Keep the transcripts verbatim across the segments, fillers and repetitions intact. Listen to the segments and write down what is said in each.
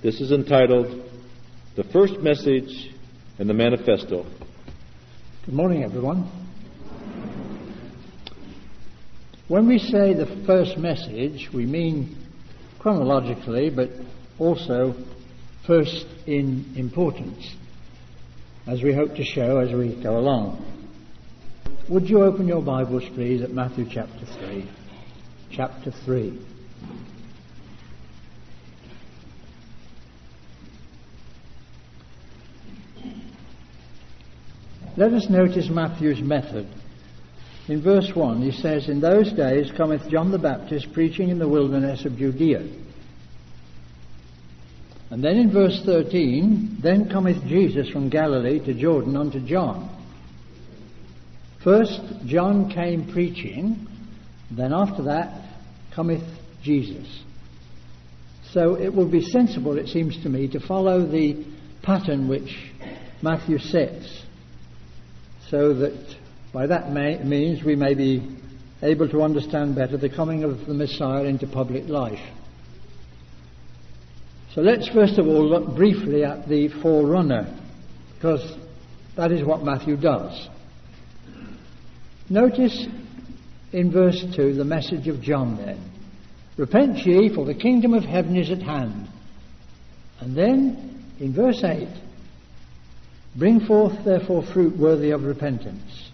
This is entitled, The First Message in the Manifesto. Good morning, everyone. When we say the first message, we mean chronologically, but also first in importance, as we hope to show as we go along. Would you open your Bibles, please, at Matthew chapter three? Chapter three. Let us notice Matthew's method. In verse one, he says, "In those days cometh John the Baptist preaching in the wilderness of Judea." And then in verse thirteen, "Then cometh Jesus from Galilee to Jordan unto John." First John came preaching, then after that cometh Jesus. So it will be sensible, it seems to me, to follow the pattern which Matthew sets, so that by that may, means we may be able to understand better the coming of the Messiah into public life. So let's first of all look briefly at the forerunner, because that is what Matthew does. Notice in verse two the message of John then. "Repent ye, for the kingdom of heaven is at hand." And then in verse eight, "Bring forth therefore fruit worthy of repentance."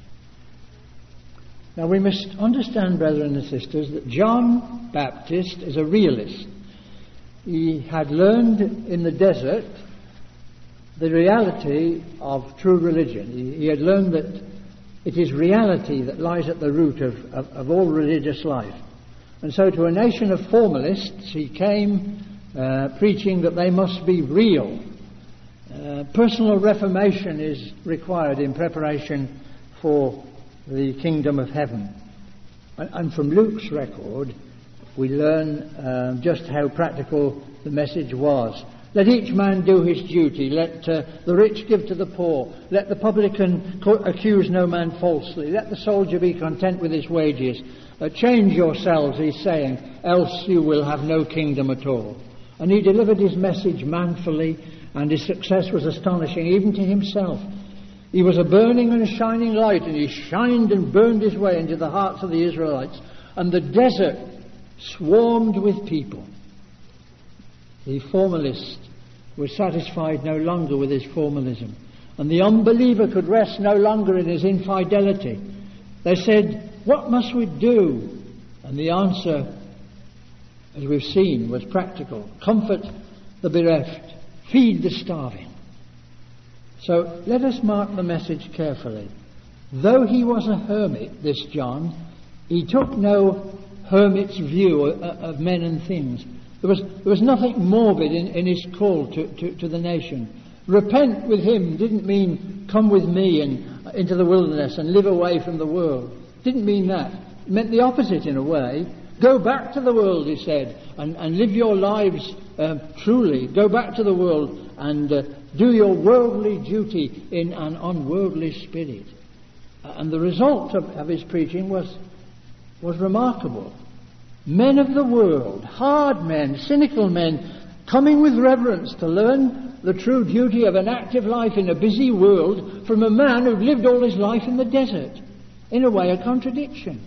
Now we must understand, brethren and sisters, that John Baptist is a realist. He had learned in the desert the reality of true religion. He, he had learned that it is reality that lies at the root of, of, of all religious life. And so to a nation of formalists he came uh, preaching that they must be real. Uh, personal reformation is required in preparation for the kingdom of heaven. And, and from Luke's record we learn uh, just how practical the message was. Let each man do his duty. Let uh, the rich give to the poor. Let the publican co- accuse no man falsely. Let the soldier be content with his wages. Uh, change yourselves, he's saying, else you will have no kingdom at all. And he delivered his message manfully, and his success was astonishing even to himself. He was a burning and a shining light, and he shined and burned his way into the hearts of the Israelites, and the desert swarmed with people. The formalist was satisfied no longer with his formalism, and the unbeliever could rest no longer in his infidelity. They said, "What must we do?" And the answer, as we've seen, was practical. Comfort the bereft, feed the starving. So let us mark the message carefully. Though he was a hermit, this John, he took no hermit's view of men and things. There was, there was nothing morbid in, in his call to, to, to the nation. Repent with him didn't mean come with me and into the wilderness and live away from the world. Didn't mean that. It meant the opposite in a way. Go back to the world, he said, and, and live your lives uh, truly. Go back to the world and uh, do your worldly duty in an unworldly spirit. And the result of, of his preaching was, was remarkable. Men of the world, hard men, cynical men, coming with reverence to learn the true duty of an active life in a busy world from a man who'd lived all his life in the desert. In a way, a contradiction.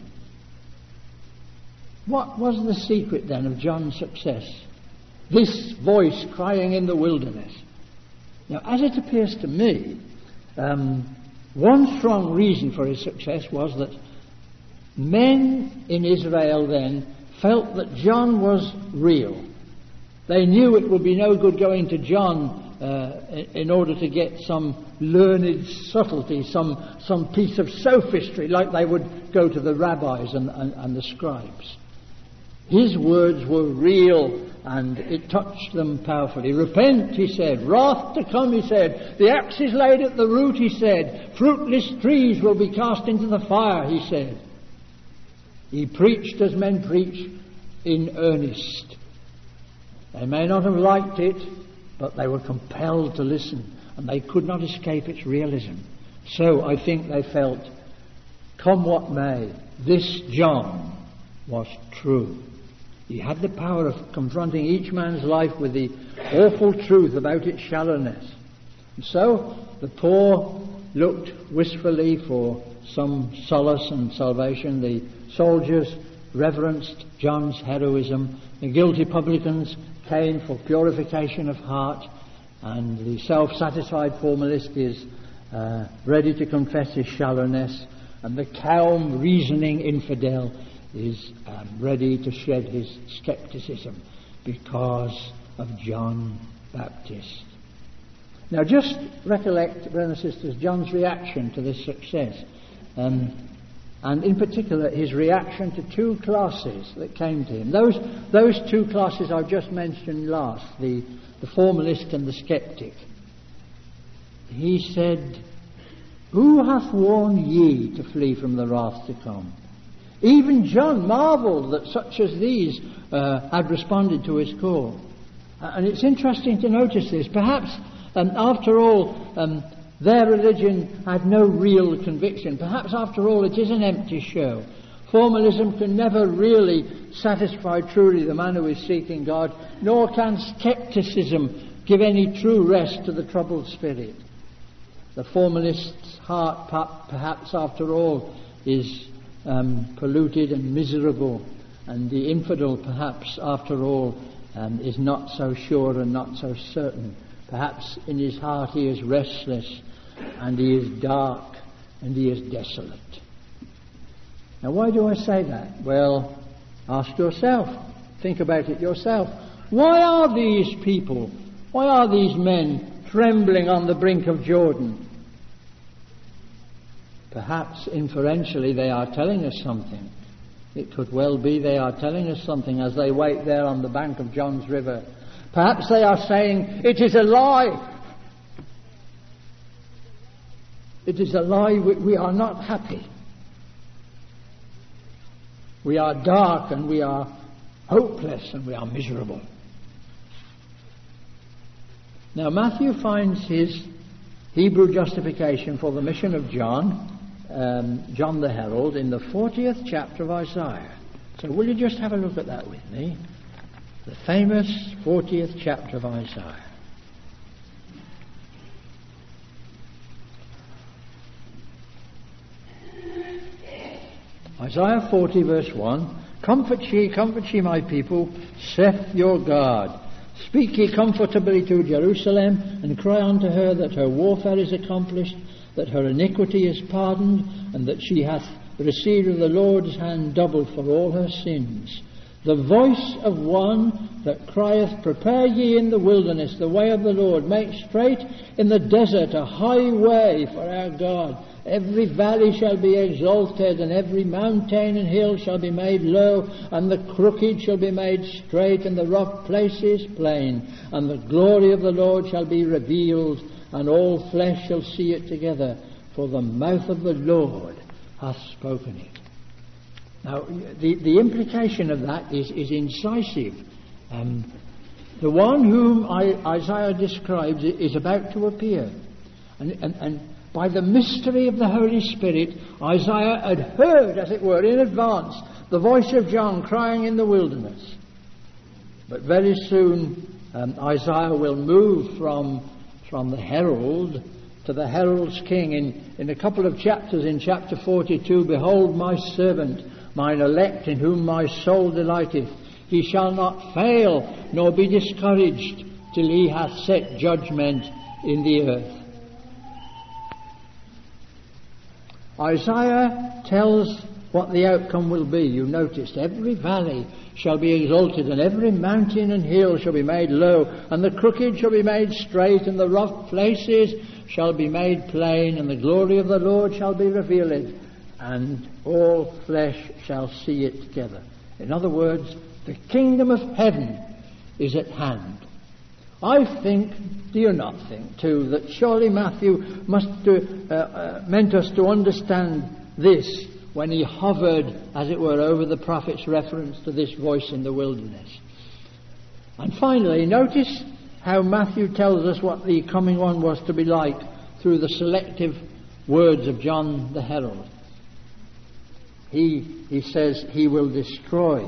What was the secret then of John's success? This voice crying in the wilderness. Now, as it appears to me, um, one strong reason for his success was that men in Israel then felt that John was real. They knew it would be no good going to John uh, in order to get some learned subtlety, some some piece of sophistry, like they would go to the rabbis and, and, and the scribes. His words were real, and it touched them powerfully. Repent, he said. Wrath to come, he said. The axe is laid at the root, he said. Fruitless trees will be cast into the fire, he said. He preached as men preach in earnest. They may not have liked it, but they were compelled to listen, and they could not escape its realism. So I think they felt, come what may, this John was true. He had the power of confronting each man's life with the awful truth about its shallowness. And so the poor looked wistfully for some solace and salvation. The soldiers reverenced John's heroism. The guilty publicans came for purification of heart. And the self-satisfied formalist is uh, ready to confess his shallowness. And the calm, reasoning infidel is um, ready to shed his skepticism because of John Baptist. Now just recollect, brothers and sisters, John's reaction to this success. Um, and in particular his reaction to two classes that came to him. Those, those two classes I've just mentioned last, the, the formalist and the skeptic. He said, "Who hath warned ye to flee from the wrath to come?" Even John marvelled that such as these uh, had responded to his call. Uh, and it's interesting to notice this. Perhaps, um, after all, um, their religion had no real conviction. Perhaps, after all, it is an empty show. Formalism can never really satisfy truly the man who is seeking God, nor can skepticism give any true rest to the troubled spirit. The formalist's heart, perhaps, after all, is Um, polluted and miserable, and the infidel perhaps after all um, is not so sure and not so certain. Perhaps in his heart he is restless and he is dark and he is desolate. Now why do I say that? Well, ask yourself, think about it yourself. Why are these people, why are these men trembling on the brink of Jordan? Perhaps inferentially they are telling us something. It could well be they are telling us something as they wait there on the bank of John's river. Perhaps they are saying, "It is a lie. It is a lie. We, we are not happy. We are dark and we are hopeless and we are miserable." Now Matthew finds his Hebrew justification for the mission of John, um, John the Herald, in the fortieth chapter of Isaiah. So will you just have a look at that with me? The famous fortieth chapter of Isaiah. Isaiah forty verse one. "Comfort ye, comfort ye my people, saith your God. Speak ye comfortably to Jerusalem, and cry unto her that her warfare is accomplished, that her iniquity is pardoned, and that she hath received of the Lord's hand double for all her sins. The voice of one that crieth, Prepare ye in the wilderness the way of the Lord, make straight in the desert a highway for our God. Every valley shall be exalted, and every mountain and hill shall be made low, and the crooked shall be made straight, and the rough places plain. And the glory of the Lord shall be revealed, and all flesh shall see it together, for the mouth of the Lord hath spoken it." Now, the, the implication of that is, is incisive. Um, the one whom I, Isaiah describes is about to appear. And, and, and by the mystery of the Holy Spirit, Isaiah had heard, as it were, in advance, the voice of John crying in the wilderness. But very soon, um, Isaiah will move from, from the herald to the herald's king. In, in a couple of chapters, in chapter forty-two, "Behold my servant, mine elect, in whom my soul delighteth. He shall not fail, nor be discouraged, till he hath set judgment in the earth." Isaiah tells what the outcome will be. You noticed, every valley shall be exalted, and every mountain and hill shall be made low, and the crooked shall be made straight, and the rough places shall be made plain, and the glory of the Lord shall be revealed, and all flesh shall see it together. In other words, the kingdom of heaven is at hand. I think, do you not think, too, that surely Matthew must do, uh, uh, meant us to understand this when he hovered, as it were, over the prophet's reference to this voice in the wilderness. And finally, notice how Matthew tells us what the coming one was to be like through the selective words of John the Herald. He, he says he will destroy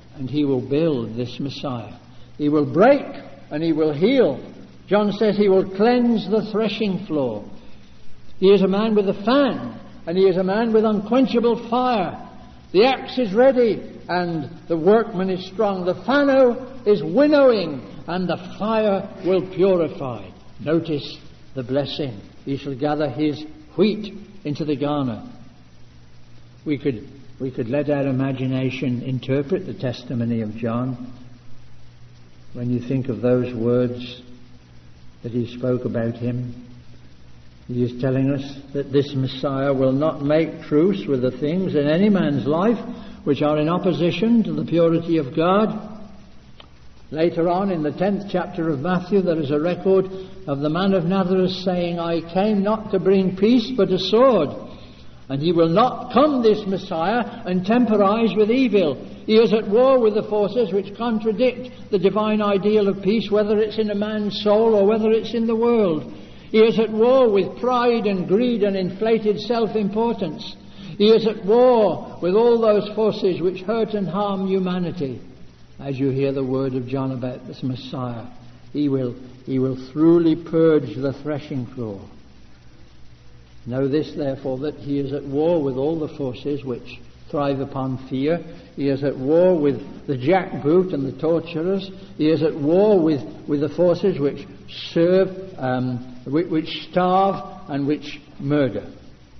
and he will build, this Messiah. He will break and he will heal. John says he will cleanse the threshing floor. He is a man with a fan, and he is a man with unquenchable fire. The axe is ready, and the workman is strong. The fanno is winnowing, and the fire will purify. Notice the blessing. He shall gather his wheat into the garner. We could, we could let our imagination interpret the testimony of John. When you think of those words that he spoke about him, he is telling us that this Messiah will not make truce with the things in any man's life which are in opposition to the purity of God. Later on in the tenth chapter of Matthew, there is a record of the man of Nazareth saying, I came not to bring peace but a sword. And he will not come, this Messiah, and temporize with evil. He is at war with the forces which contradict the divine ideal of peace, whether it's in a man's soul or whether it's in the world. He is at war with pride and greed and inflated self-importance. He is at war with all those forces which hurt and harm humanity. As you hear the word of John about this Messiah, he will, he will thoroughly purge the threshing floor. Know this, therefore, that he is at war with all the forces which thrive upon fear. He is at war with the jackboot and the torturers. He is at war with, with the forces which serve, um, which, which starve and which murder.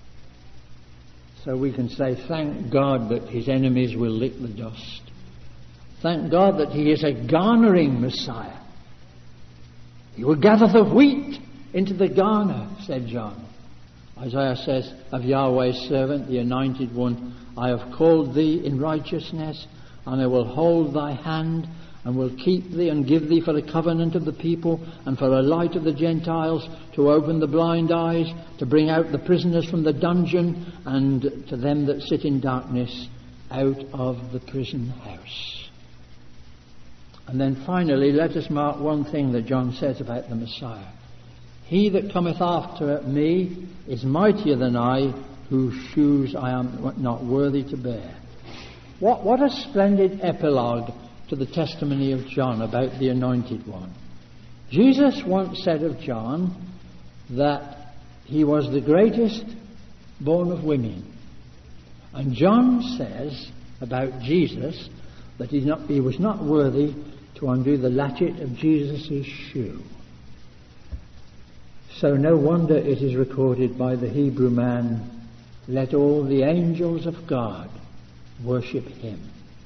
So we can say, thank God that his enemies will lick the dust. Thank God that he is a garnering Messiah. He will gather the wheat into the garner, said John. Isaiah says of Yahweh's servant, the anointed one, I have called thee in righteousness, and I will hold thy hand, and will keep thee and give thee for a covenant of the people, and for a light of the Gentiles, to open the blind eyes, to bring out the prisoners from the dungeon, and to them that sit in darkness out of the prison house. And then finally, let us mark one thing that John says about the Messiah. He that cometh after me is mightier than I, whose shoes I am not worthy to bear. What, what a splendid epilogue to the testimony of John about the Anointed One. Jesus once said of John that he was the greatest born of women. And John says about Jesus that he's not, he was not worthy to undo the latchet of Jesus' shoe. So no wonder it is recorded by the Hebrew man, let all the angels of God worship him.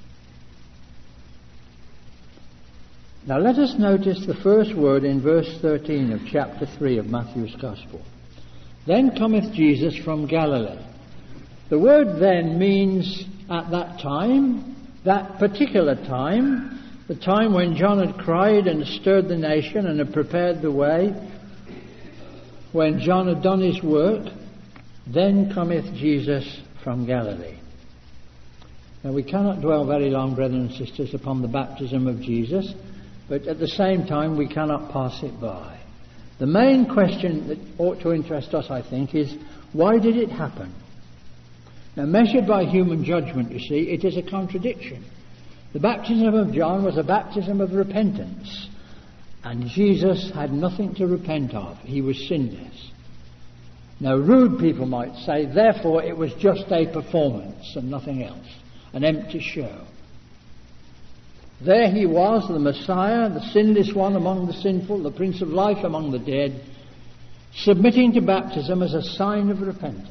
Now let us notice the first word in verse thirteen of chapter three of Matthew's Gospel. Then cometh Jesus from Galilee. The word then means at that time, that particular time, the time when John had cried and stirred the nation and had prepared the way, when John had done his work, then cometh Jesus from Galilee. Now we cannot dwell very long, brethren and sisters, upon the baptism of Jesus, but at the same time we cannot pass it by. The main question that ought to interest us, I think, is why did it happen? Now, measured by human judgment, you see, it is a contradiction. The baptism of John was a baptism of repentance, and Jesus had nothing to repent of. He was sinless. Now, rude people might say, therefore, it was just a performance and nothing else, an empty show. There he was, the Messiah, the sinless one among the sinful, the Prince of Life among the dead, submitting to baptism as a sign of repentance.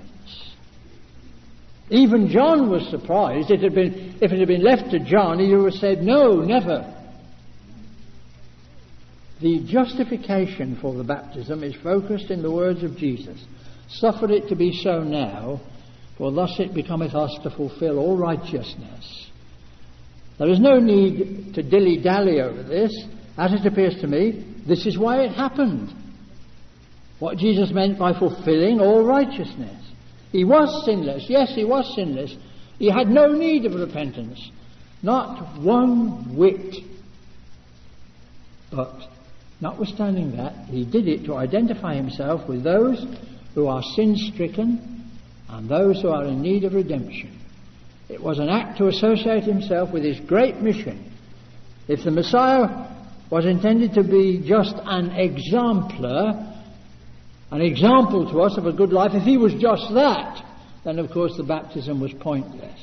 Even John was surprised. It had been, if it had been left to John, he would have said, no, never. The justification for the baptism is focused in the words of Jesus. Suffer it to be so now, for thus it becometh us to fulfill all righteousness. There is no need to dilly-dally over this. As it appears to me, this is why it happened. What Jesus meant by fulfilling all righteousness. He was sinless. Yes, he was sinless. He had no need of repentance. Not one whit. But notwithstanding that, he did it to identify himself with those who are sin-stricken and those who are in need of redemption. It was an act to associate himself with his great mission. If the Messiah was intended to be just an exemplar, an example to us of a good life, if he was just that, then of course the baptism was pointless.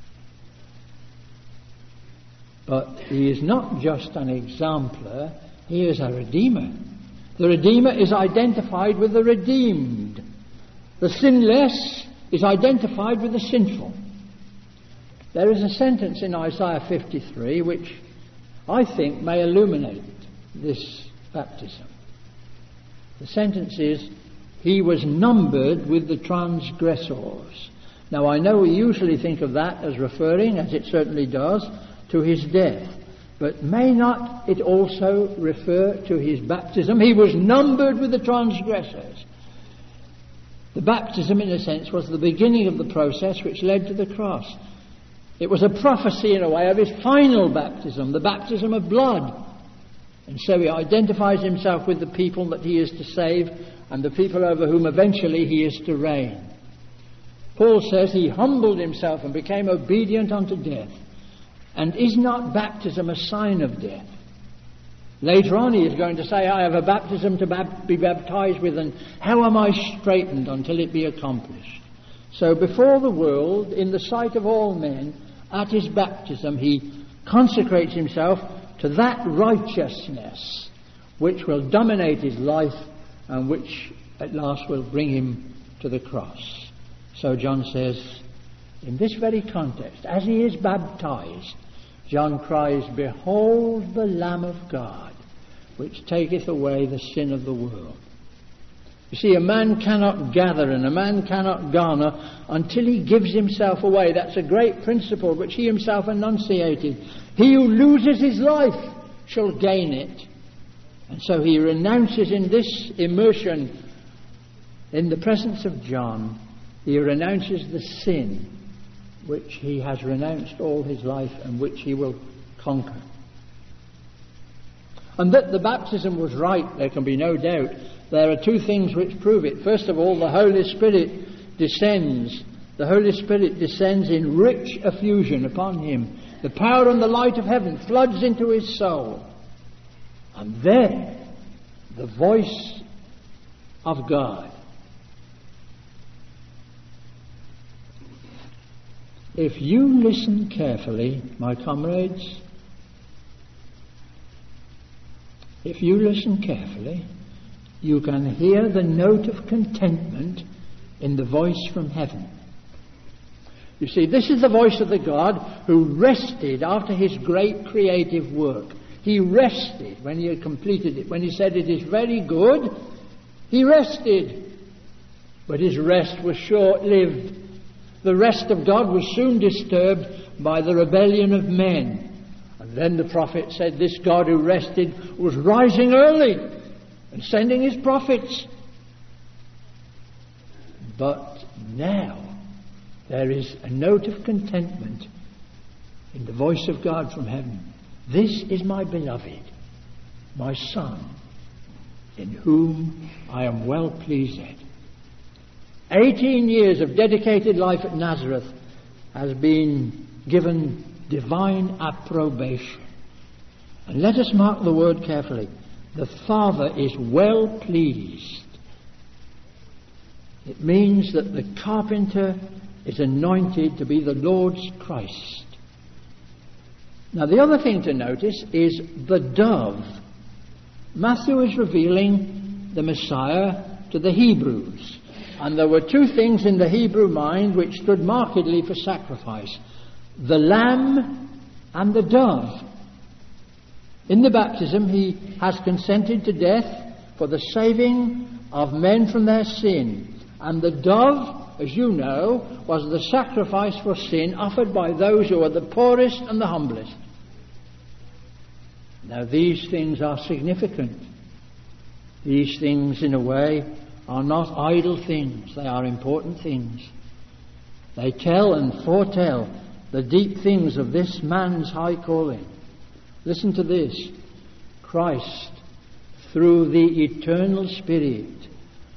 But he is not just an exemplar, he is a redeemer. The redeemer is identified with the redeemed. The sinless is identified with the sinful. There is a sentence in Isaiah fifty-three which I think may illuminate this baptism. The sentence is, he was numbered with the transgressors. Now I know we usually think of that as referring, as it certainly does, to his death. But may not it also refer to his baptism? He was numbered with the transgressors. The baptism, in a sense, was the beginning of the process which led to the cross. It was a prophecy, in a way, of his final baptism, the baptism of blood. And so he identifies himself with the people that he is to save and the people over whom eventually he is to reign. Paul says he humbled himself and became obedient unto death. And is not baptism a sign of death? Later on he is going to say, I have a baptism to bab- be baptized with, and how am I straitened until it be accomplished? So before the world, in the sight of all men, at his baptism he consecrates himself to that righteousness which will dominate his life and which at last will bring him to the cross. So John says, in this very context, as he is baptized, John cries, behold the Lamb of God, which taketh away the sin of the world. You see, a man cannot gather and a man cannot garner until he gives himself away. That's a great principle which he himself enunciated. He who loses his life shall gain it. And so he renounces in this immersion, in the presence of John, he renounces the sin which he has renounced all his life and which he will conquer. And that the baptism was right, there can be no doubt. There are two things which prove it. First of all, the Holy Spirit descends. The Holy Spirit descends in rich effusion upon him. The power and the light of heaven floods into his soul. And then the voice of God. If you listen carefully, my comrades, if you listen carefully, you can hear the note of contentment in the voice from heaven. You see, this is the voice of the God who rested after his great creative work. He rested when he had completed it. When he said it is very good, he rested. But his rest was short-lived. The rest of God was soon disturbed by the rebellion of men. And then the prophet said this God who rested was rising early and sending his prophets. But now there is a note of contentment in the voice of God from heaven. This is my beloved, my Son, in whom I am well pleased. Eighteen years of dedicated life at Nazareth has been given divine approbation. And let us mark the word carefully. The Father is well pleased. It means that the carpenter is anointed to be the Lord's Christ. Now the other thing to notice is the dove. Matthew is revealing the Messiah to the Hebrews. And there were two things in the Hebrew mind which stood markedly for sacrifice. The lamb and the dove. In the baptism he has consented to death for the saving of men from their sin. And the dove, as you know, was the sacrifice for sin offered by those who are the poorest and the humblest. Now these things are significant. These things, in a way, are not idle things. They are important things. They tell and foretell the deep things of this man's high calling. Listen to this. Christ, through the eternal Spirit,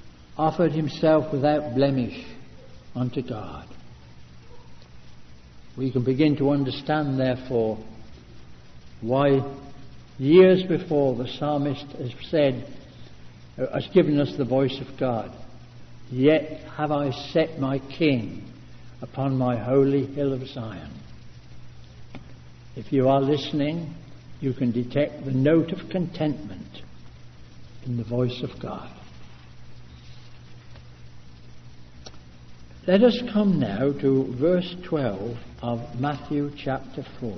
offered himself without blemish unto God. We can begin to understand, therefore, why years before the psalmist has said, has given us the voice of God. Yet have I set my King upon my holy hill of Zion. If you are listening, you can detect the note of contentment in the voice of God. Let us come now to verse twelve of Matthew chapter four.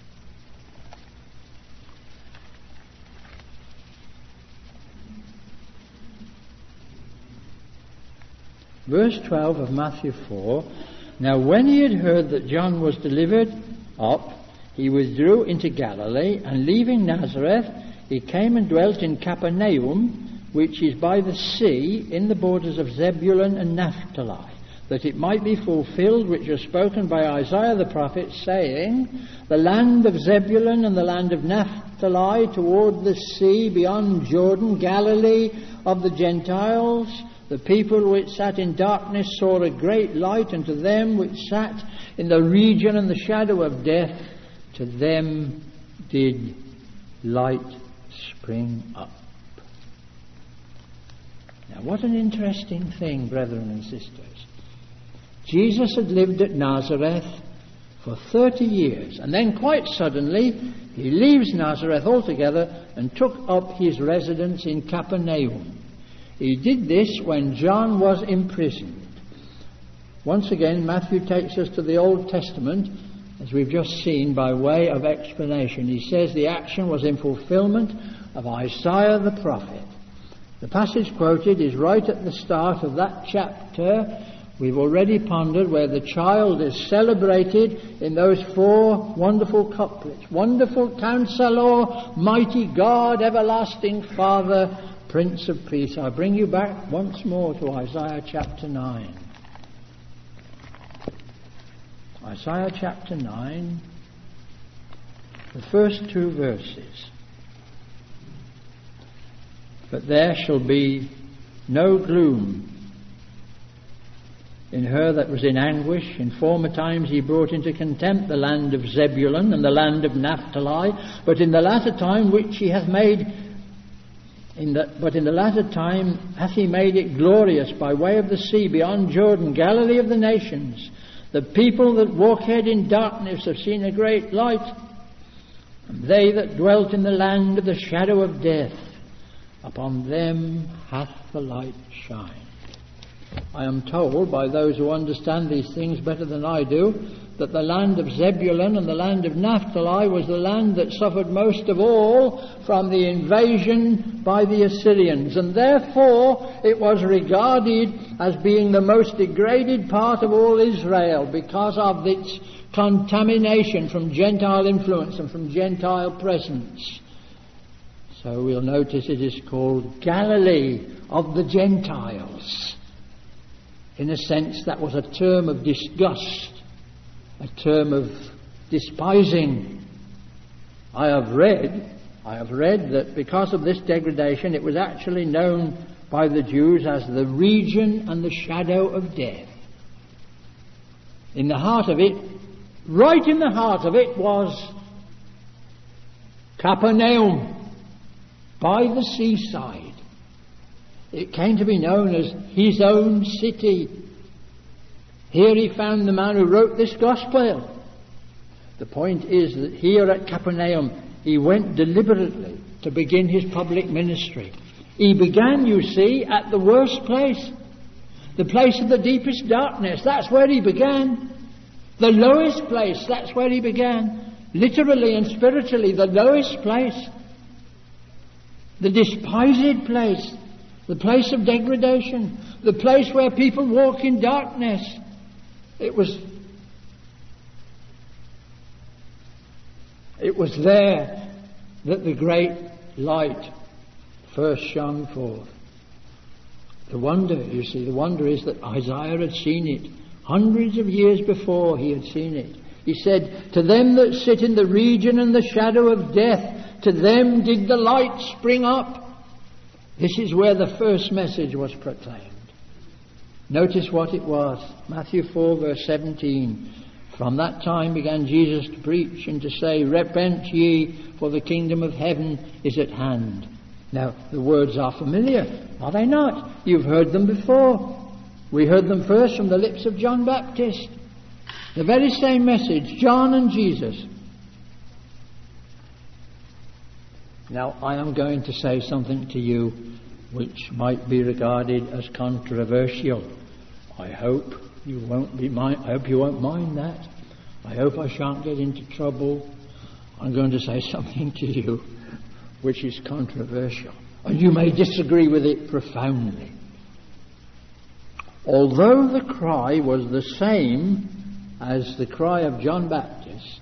Verse twelve of Matthew four. Now when he had heard that John was delivered up, he withdrew into Galilee, and leaving Nazareth, he came and dwelt in Capernaum, which is by the sea, in the borders of Zebulun and Naphtali, that it might be fulfilled which was spoken by Isaiah the prophet, saying, the land of Zebulun and the land of Naphtali toward the sea beyond Jordan, Galilee of the Gentiles. The people which sat in darkness saw a great light, and to them which sat in the region and the shadow of death, to them did light spring up. Now what an interesting thing, brethren and sisters. Jesus had lived at Nazareth for thirty years, and then quite suddenly he leaves Nazareth altogether and took up his residence in Capernaum. He did this when John was imprisoned. Once again, Matthew takes us to the Old Testament, as we've just seen, by way of explanation. He says the action was in fulfillment of Isaiah the prophet. The passage quoted is right at the start of that chapter we've already pondered, where the child is celebrated in those four wonderful couplets. Wonderful Counselor, Mighty God, Everlasting Father, Prince of Peace. I bring you back once more to Isaiah chapter nine. Isaiah chapter nine, the first two verses. But there shall be no gloom in her that was in anguish. In former times he brought into contempt the land of Zebulun and the land of Naphtali, but in the latter time which he hath made In the, but in the latter time hath he made it glorious by way of the sea beyond Jordan, Galilee of the nations. The people that walked in darkness have seen a great light, and they that dwelt in the land of the shadow of death, upon them hath the light shined. I am told by those who understand these things better than I do, that the land of Zebulun and the land of Naphtali was the land that suffered most of all from the invasion by the Assyrians, and therefore it was regarded as being the most degraded part of all Israel because of its contamination from Gentile influence and from Gentile presence. So we'll notice it is called Galilee of the Gentiles. In a sense, that was a term of disgust, a term of despising. I have read, I have read that because of this degradation, it was actually known by the Jews as the region and the shadow of death. In the heart of it, right in the heart of it, was Capernaum, by the seaside. It came to be known as his own city. Here he found the man who wrote this gospel. The point is that here at Capernaum he went deliberately to begin his public ministry. He began, you see, at the worst place, the place of the deepest darkness. That's where he began. The lowest place, that's where he began. Literally and spiritually, the lowest place. The despised place. The place of degradation. The place where people walk in darkness. It was It was there that the great light first shone forth. The wonder, you see, the wonder is that Isaiah had seen it. Hundreds of years before he had seen it. He said, to them that sit in the region and the shadow of death, to them did the light spring up. This is where the first message was proclaimed. Notice what it was. Matthew four verse seventeen. From that time began Jesus to preach and to say, Repent ye, for the kingdom of heaven is at hand. Now, the words are familiar, are they not? You've heard them before. We heard them first from the lips of John Baptist. The very same message, John and Jesus. Now, I am going to say something to you which might be regarded as controversial. I hope you won't be mind. I hope you won't mind that. I hope I shan't get into trouble. I'm going to say something to you which is controversial, and you may disagree with it profoundly. Although the cry was the same as the cry of John Baptist,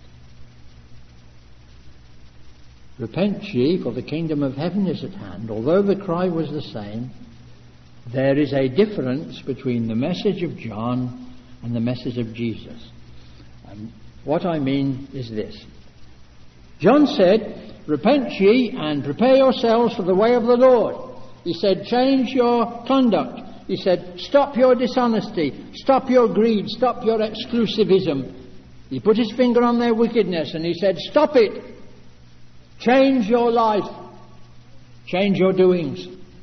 Repent ye, for the kingdom of heaven is at hand. Although the cry was the same, there is a difference between the message of John and the message of Jesus. And what I mean is this. John said, Repent ye and prepare yourselves for the way of the Lord. He said, change your conduct. He said, stop your dishonesty, stop your greed, stop your exclusivism. He put his finger on their wickedness and he said, stop it. Change your life. Change your doings.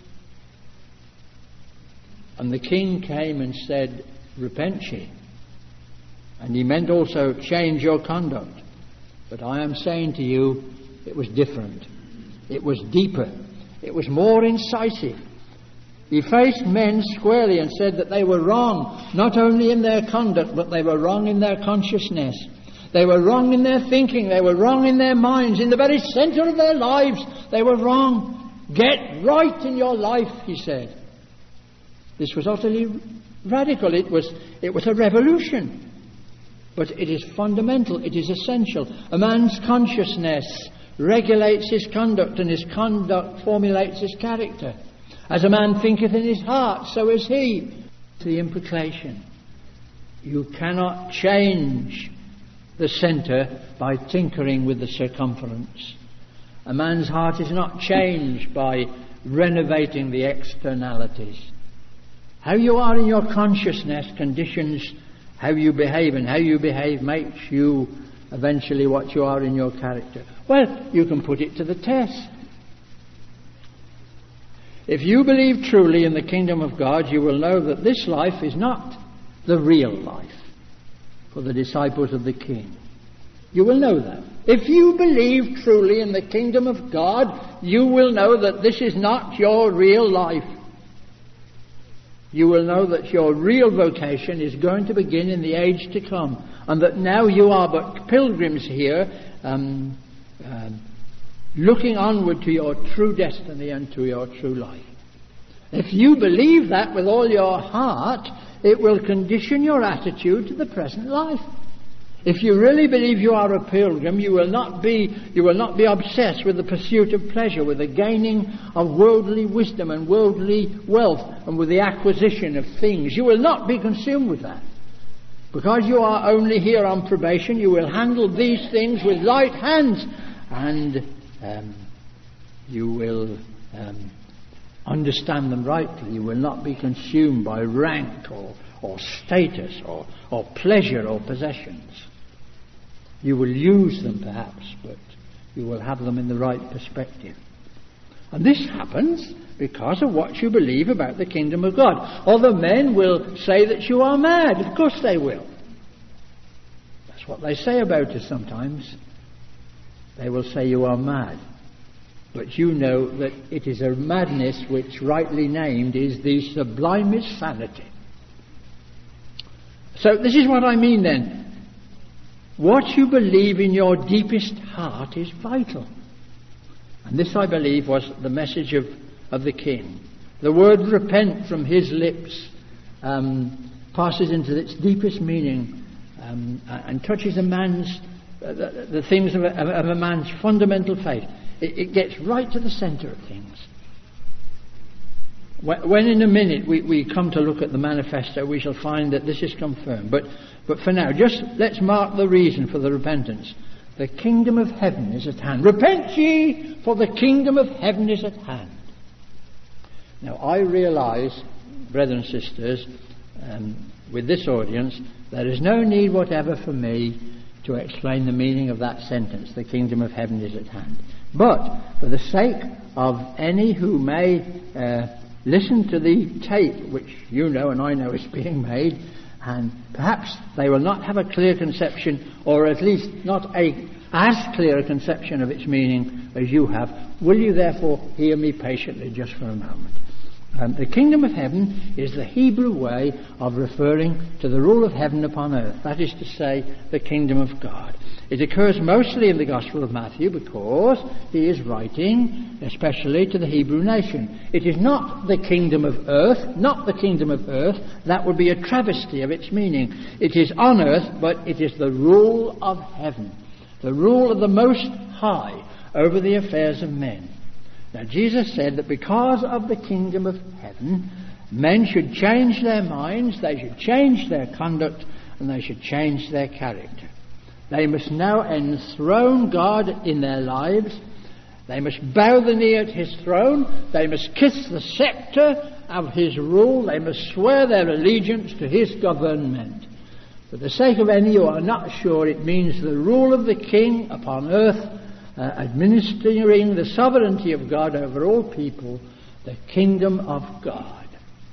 And the king came and said, Repent ye. And he meant also, change your conduct. But I am saying to you, it was different. It was deeper. It was more incisive. He faced men squarely and said that they were wrong, not only in their conduct, but they were wrong in their consciousness. They were wrong in their thinking. They were wrong in their minds. In the very centre of their lives, they were wrong. Get right in your life, he said. This was utterly radical. It was, it was a revolution. But it is fundamental. It is essential. A man's consciousness regulates his conduct, and his conduct formulates his character. As a man thinketh in his heart, so is he. The implication. You cannot change the centre by tinkering with the circumference. A man's heart is not changed by renovating the externalities. How you are in your consciousness conditions how you behave, and how you behave makes you eventually what you are in your character. Well, you can put it to the test. If you believe truly in the kingdom of God, you will know that this life is not the real life for the disciples of the King. You will know that. If you believe truly in the kingdom of God, you will know that this is not your real life. You will know that your real vocation is going to begin in the age to come, and that now you are but pilgrims here, um, um, looking onward to your true destiny and to your true life. If you believe that with all your heart, it will condition your attitude to the present life. If you really believe you are a pilgrim, you will not be you will not be obsessed with the pursuit of pleasure, with the gaining of worldly wisdom and worldly wealth, and with the acquisition of things. You will not be consumed with that. Because you are only here on probation, you will handle these things with light hands, and um, you will um, understand them rightly. You will not be consumed by rank or, or status or, or pleasure or possessions. You will use them perhaps, but you will have them in the right perspective. And this happens because of what you believe about the kingdom of God. Other men will say that you are mad. Of course they will. That's what they say about us sometimes. They will say you are mad. But you know that it is a madness which, rightly named, is the sublimest sanity. So this is what I mean then. What you believe in your deepest heart is vital. And this, I believe, was the message of, of the King. The word repent from his lips um, passes into its deepest meaning um, and touches a man's uh, the, the things of a, of a man's fundamental faith. It, it gets right to the centre of things. When, when in a minute we, we come to look at the manifesto, we shall find that this is confirmed. But But for now, just let's mark the reason for the repentance. The kingdom of heaven is at hand. Repent ye, for the kingdom of heaven is at hand. Now, I realise, brethren and sisters, um, with this audience, there is no need whatever for me to explain the meaning of that sentence, the kingdom of heaven is at hand. But for the sake of any who may uh, listen to the tape, which you know and I know is being made, and perhaps they will not have a clear conception, or at least not a as clear a conception of its meaning as you have, will you therefore hear me patiently just for a moment? Um, the kingdom of heaven is the Hebrew way of referring to the rule of heaven upon earth. That is to say, the kingdom of God. It occurs mostly in the Gospel of Matthew because he is writing especially to the Hebrew nation. It is not the kingdom of earth, not the kingdom of earth. That would be a travesty of its meaning. It is on earth, but it is the rule of heaven, the rule of the Most High over the affairs of men. Now, Jesus said that because of the kingdom of heaven, men should change their minds, they should change their conduct, and they should change their character. They must now enthrone God in their lives. They must bow the knee at his throne. They must kiss the scepter of his rule. They must swear their allegiance to his government. For the sake of any who are not sure, it means the rule of the king upon earth, uh, administering the sovereignty of God over all people, the kingdom of God.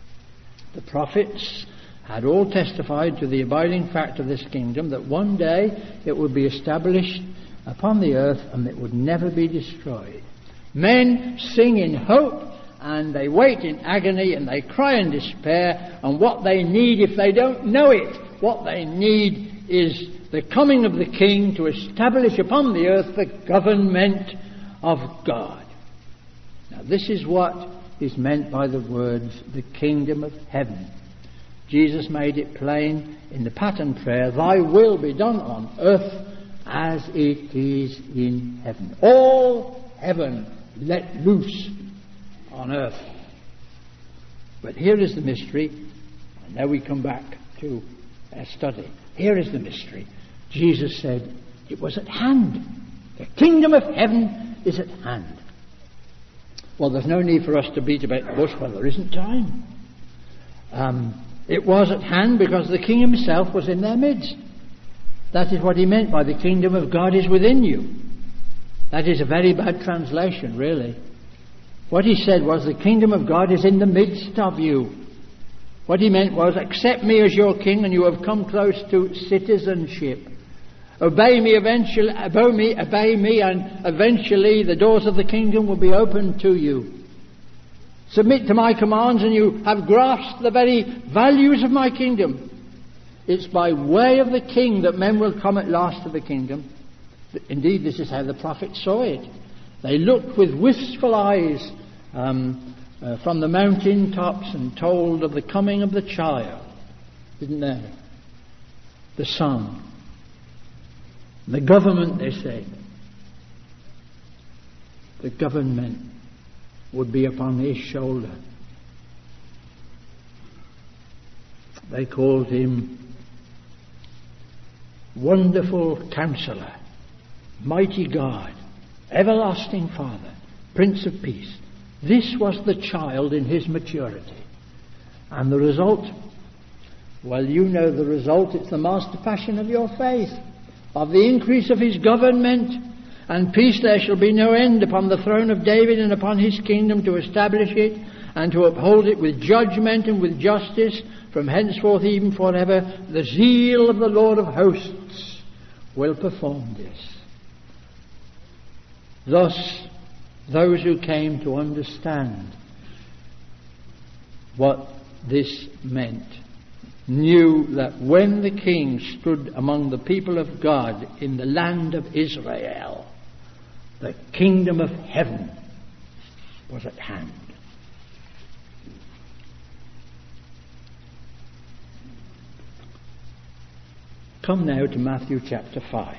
The prophets had all testified to the abiding fact of this kingdom, that one day it would be established upon the earth and it would never be destroyed. Men sing in hope and they wait in agony and they cry in despair, and what they need, if they don't know it, what they need is the coming of the King to establish upon the earth the government of God. Now, this is what is meant by the words, the kingdom of heaven. Jesus made it plain in the pattern prayer, thy will be done on earth as it is in heaven. All heaven let loose on earth. But here is the mystery, and now we come back to our study. Here is the mystery. Jesus said it was at hand. The kingdom of heaven is at hand. Well, there's no need for us to beat about the bush. Well, there isn't time. Um, it was at hand because the King himself was in their midst. That is what he meant by the kingdom of God is within you. That is a very bad translation, really. What he said was the kingdom of God is in the midst of you. What he meant was, accept me as your king and you have come close to citizenship. Obey me eventually, obey me, obey me, and eventually the doors of the kingdom will be opened to you. Submit to my commands and you have grasped the very values of my kingdom. It's by way of the king that men will come at last to the kingdom. Indeed, this is how the prophets saw it. They looked with wistful eyes um, uh, from the mountain tops and told of the coming of the child, didn't they? The Son. The government, they said. The government would be upon his shoulder. They called him Wonderful Counselor, Mighty God, Everlasting Father, Prince of Peace. This was the child in his maturity. And the result? Well, you know the result. It's the master passion of your faith, of the increase of his government. And peace there shall be no end upon the throne of David and upon his kingdom, to establish it and to uphold it with judgment and with justice from henceforth even forever. The zeal of the Lord of hosts will perform this. Thus, those who came to understand what this meant knew that when the king stood among the people of God in the land of Israel, the kingdom of heaven was at hand. Come now to Matthew chapter five.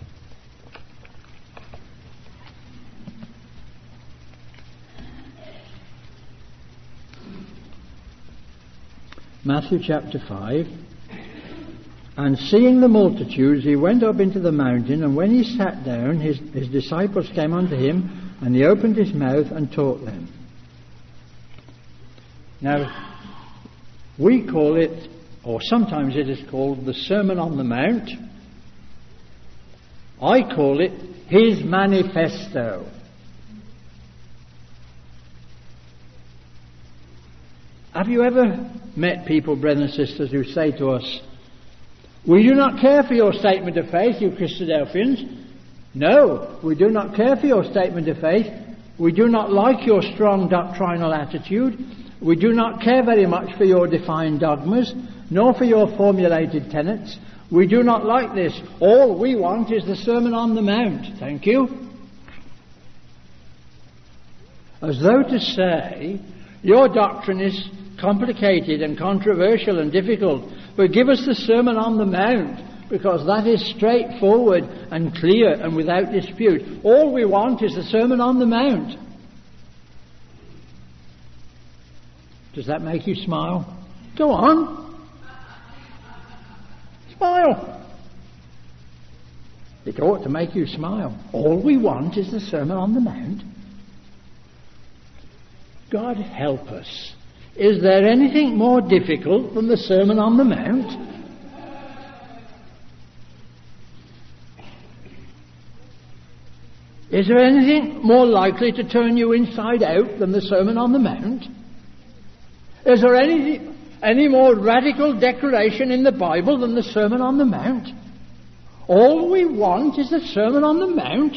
Matthew chapter five. And seeing the multitudes, he went up into the mountain, and when he sat down, his, his disciples came unto him, and he opened his mouth and taught them. Now, we call it or sometimes it is called the Sermon on the Mount. I call it his manifesto. Have you ever met people, brothers and sisters, who say to us, "We do not care for your statement of faith, you Christadelphians. No, we do not care for your statement of faith. We do not like your strong doctrinal attitude. We do not care very much for your defined dogmas, nor for your formulated tenets. We do not like this. All we want is the Sermon on the Mount. Thank you." As though to say, your doctrine is complicated and controversial and difficult, but give us the Sermon on the Mount, because that is straightforward and clear and without dispute. All we want is the Sermon on the Mount. Does that make you smile? Go on. Smile. It ought to make you smile. All we want is the Sermon on the Mount. God help us. Is there anything more difficult than the Sermon on the Mount? Is there anything more likely to turn you inside out than the Sermon on the Mount? Is there any, any more radical declaration in the Bible than the Sermon on the Mount? All we want is the Sermon on the Mount.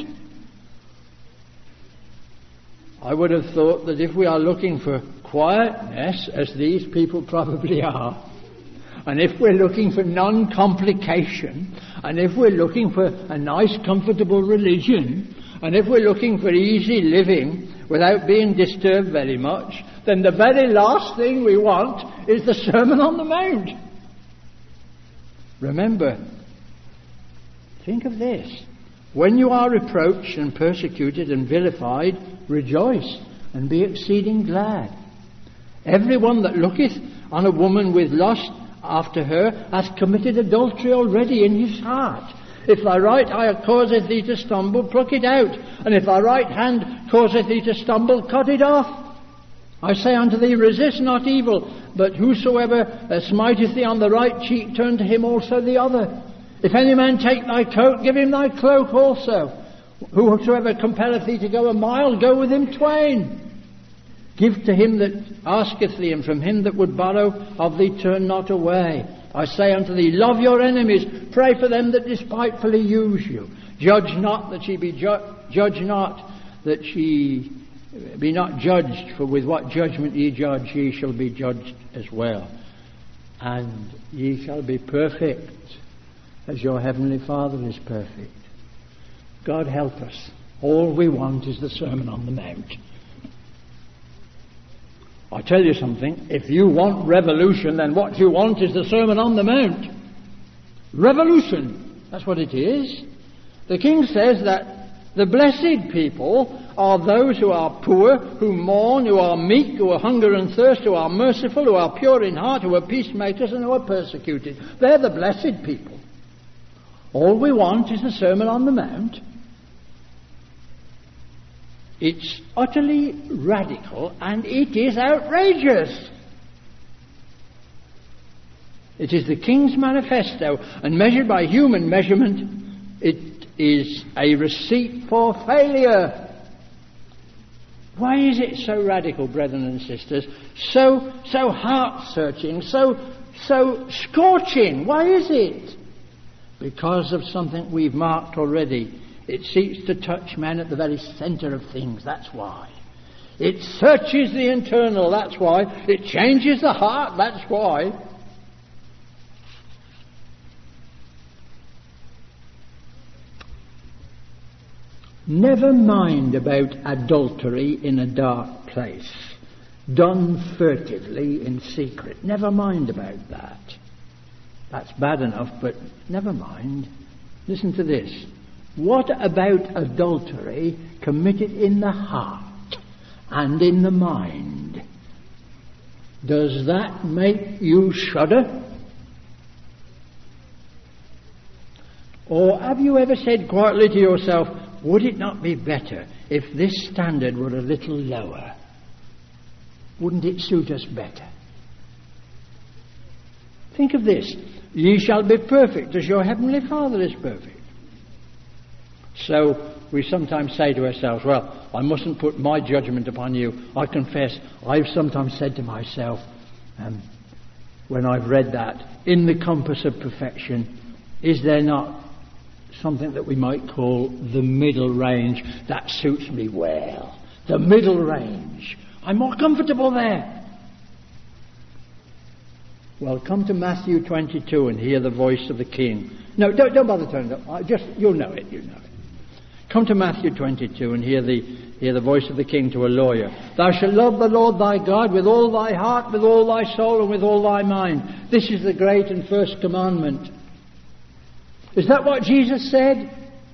I would have thought that if we are looking for quietness, as these people probably are, and if we're looking for non-complication, and if we're looking for a nice, comfortable religion, and if we're looking for easy living without being disturbed very much, then the very last thing we want is the Sermon on the Mount. Remember, think of this. When you are reproached and persecuted and vilified, rejoice and be exceeding glad. Everyone that looketh on a woman with lust after her hath committed adultery already in his heart. If thy right eye causeth thee to stumble, pluck it out. And if thy right hand causeth thee to stumble, cut it off. I say unto thee, resist not evil, but whosoever uh, smiteth thee on the right cheek, turn to him also the other. If any man take thy coat, give him thy cloak also. Whosoever compelleth thee to go a mile, go with him twain. Give to him that asketh thee, and from him that would borrow of thee turn not away. I say unto thee, love your enemies, pray for them that despitefully use you. Judge not that ye be ju- judge not that ye be not judged, for with what judgment ye judge, ye shall be judged as well. And ye shall be perfect, as your heavenly Father is perfect. God help us. All we want is the Sermon on the Mount. I tell you something, if you want revolution, then what you want is the Sermon on the Mount. Revolution, that's what it is. The King says that the blessed people are those who are poor, who mourn, who are meek, who are hunger and thirst, who are merciful, who are pure in heart, who are peacemakers, and who are persecuted. They're the blessed people. All we want is the Sermon on the Mount. It's utterly radical and it is outrageous. It is the King's manifesto, and measured by human measurement, it is a receipt for failure. Why is it so radical, brethren and sisters? So, so heart-searching, so, so scorching. Why is it? Because of something we've marked already. It seeks to touch man at the very centre of things, that's why. It searches the internal, that's why. It changes the heart, that's why. Never mind about adultery in a dark place, done furtively in secret. Never mind about that. That's bad enough, but never mind. Listen to this. What about adultery committed in the heart and in the mind? Does that make you shudder? Or have you ever said quietly to yourself, would it not be better if this standard were a little lower? Wouldn't it suit us better? Think of this. Ye shall be perfect as your heavenly Father is perfect. So we sometimes say to ourselves, well, I mustn't put my judgment upon you. I confess, I've sometimes said to myself, um, when I've read that, in the compass of perfection, is there not something that we might call the middle range? That suits me well. The middle range. I'm more comfortable there. Well, come to Matthew twenty-two and hear the voice of the King. No, don't, don't bother turning it up. Just, you'll know it, you know it. Come to Matthew twenty-two and hear the, hear the voice of the King to a lawyer. Thou shalt love the Lord thy God with all thy heart, with all thy soul, and with all thy mind. This is the great and first commandment. Is that what Jesus said?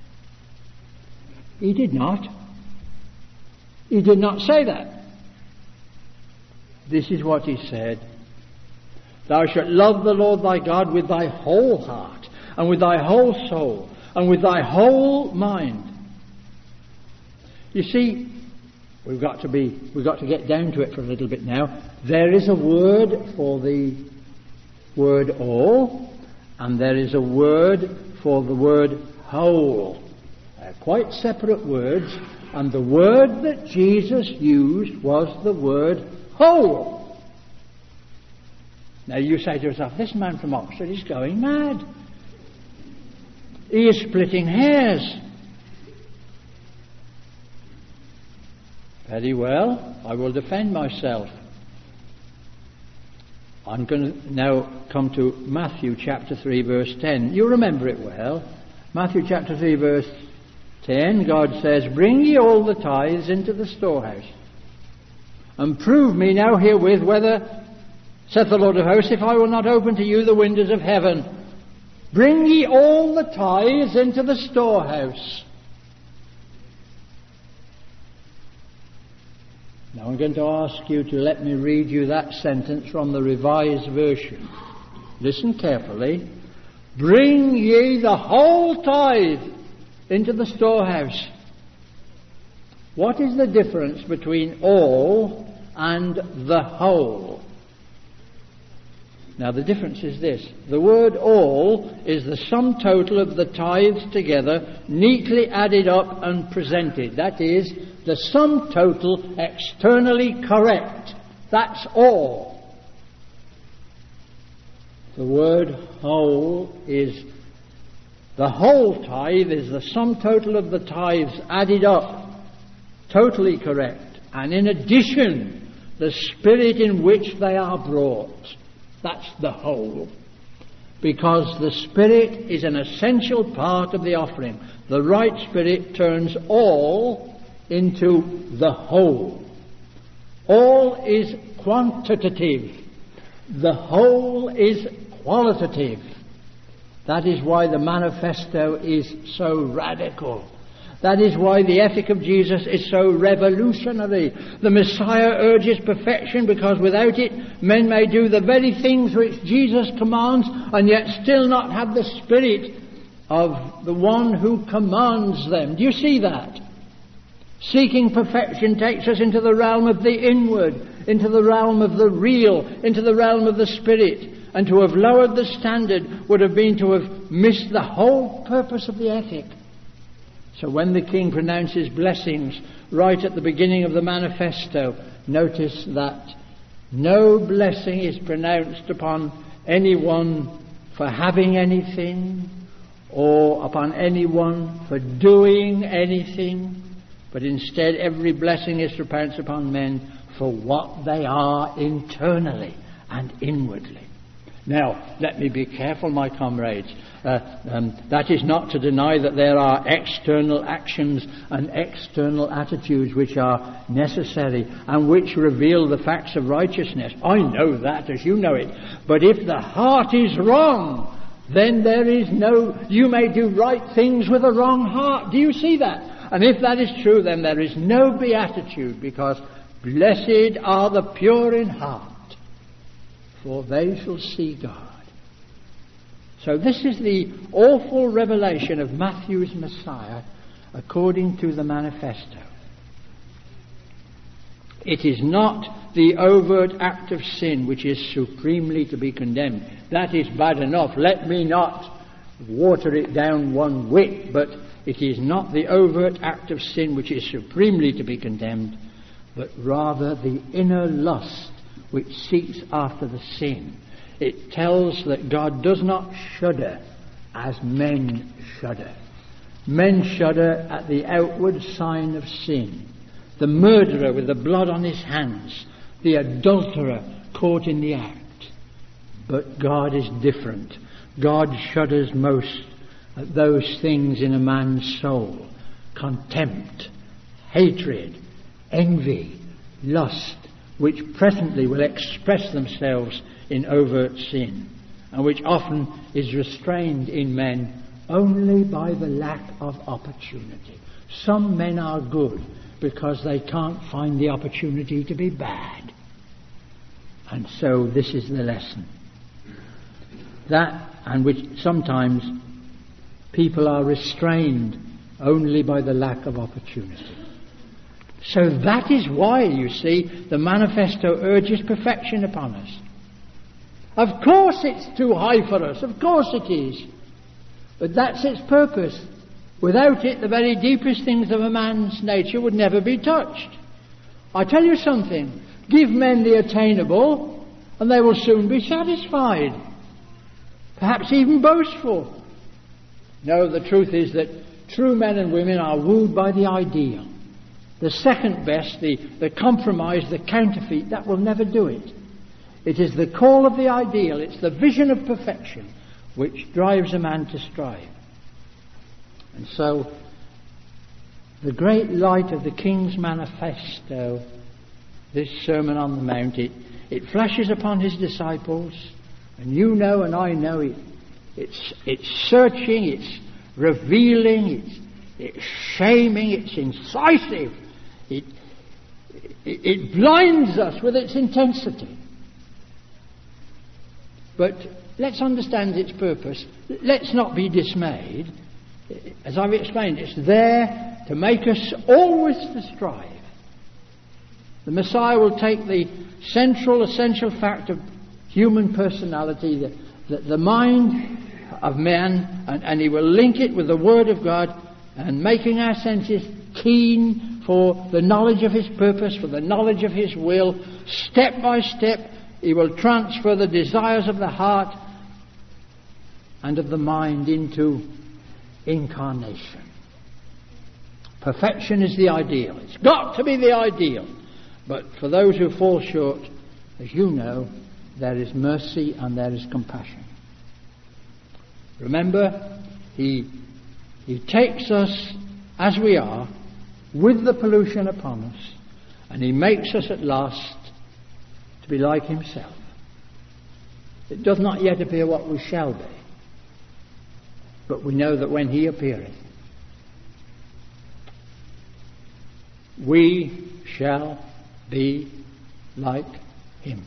He did not. He did not say that. This is what he said. Thou shalt love the Lord thy God with thy whole heart, and with thy whole soul, and with thy whole mind. You see, we've got to be, we've got to get down to it for a little bit now. There is a word for the word all, and there is a word for the word whole. They're quite separate words, and the word that Jesus used was the word whole. Now you say to yourself, this man from Oxford is going mad. He is splitting hairs. Very well, I will defend myself. I'm going to now come to Matthew chapter three verse ten. You remember it well. Matthew chapter three verse ten, God says, bring ye all the tithes into the storehouse, and prove me now herewith whether, saith the Lord of hosts, if I will not open to you the windows of heaven. Bring ye all the tithes into the storehouse. Now I'm going to ask you to let me read you that sentence from the Revised Version. Listen carefully. Bring ye the whole tithe into the storehouse. What is the difference between all and the whole? Now the difference is this. The word all is the sum total of the tithes together, neatly added up and presented. That is, the sum total externally correct. That's all. The word whole is, the whole tithe is the sum total of the tithes added up, totally correct. And in addition, the spirit in which they are brought. That's the whole. Because the Spirit is an essential part of the offering. The right Spirit turns all into the whole. All is quantitative. The whole is qualitative. That is why the manifesto is so radical. That is why the ethic of Jesus is so revolutionary. The Messiah urges perfection because without it men may do the very things which Jesus commands and yet still not have the spirit of the one who commands them. Do you see that? Seeking perfection takes us into the realm of the inward, into the realm of the real, into the realm of the spirit. And to have lowered the standard would have been to have missed the whole purpose of the ethic. So when the King pronounces blessings right at the beginning of the manifesto, notice that no blessing is pronounced upon anyone for having anything or upon anyone for doing anything, but instead every blessing is pronounced upon men for what they are internally and inwardly. Now, let me be careful, my comrades. Uh, um, that is not to deny that there are external actions and external attitudes which are necessary and which reveal the facts of righteousness. I know that as you know it. But if the heart is wrong, then there is no... You may do right things with a wrong heart. Do you see that? And if that is true, then there is no beatitude, because blessed are the pure in heart, for they shall see God. So this is the awful revelation of Matthew's Messiah according to the manifesto. It is not the overt act of sin which is supremely to be condemned. that is bad enough. Let me not water it down one whit, but it is not the overt act of sin which is supremely to be condemned, but rather the inner lust which seeks after the sin. It tells that God does not shudder as men shudder. Men shudder at the outward sign of sin. The murderer with the blood on his hands, the adulterer caught in the act. But God is different. God shudders most at those things in a man's soul: contempt, hatred, envy, lust, which presently will express themselves in overt sin, and which often is restrained in men only by the lack of opportunity. Some men are good because they can't find the opportunity to be bad. And so this is the lesson. That, and which sometimes people are restrained only by the lack of opportunity. So that is why, you see, the manifesto urges perfection upon us. Of course it's too high for us, of course it is. But that's its purpose. Without it, the very deepest things of a man's nature would never be touched. I tell you something, give men the attainable and they will soon be satisfied. Perhaps even boastful. No, the truth is that true men and women are wooed by the ideal. The second best, the, the compromise, the counterfeit, that will never do it. It is the call of the ideal, it's the vision of perfection which drives a man to strive. And so, the great light of the King's Manifesto, this Sermon on the Mount, it, it flashes upon his disciples, and you know and I know it. It's, it's searching, it's revealing, it's, it's shaming, it's incisive. It, it, it blinds us with its intensity. But let's understand its purpose. Let's not be dismayed. As I've explained, it's there to make us always to strive. The Messiah will take the central, essential fact of human personality, the, the, the mind of man, and, and he will link it with the Word of God, and making our senses keen for the knowledge of his purpose, for the knowledge of his will. Step by step, he will transfer the desires of the heart and of the mind into incarnation. Perfection is the ideal. It's got to be the ideal. But for those who fall short, as you know, there is mercy and there is compassion. Remember, he, he takes us as we are, with the pollution upon us, and he makes us at last to be like himself. It does not yet appear what we shall be, but we know that when he appeareth, we shall be like him.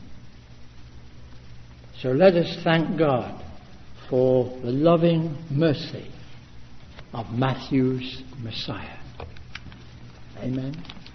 So let us thank God for the loving mercy of Matthew's Messiah. Amen.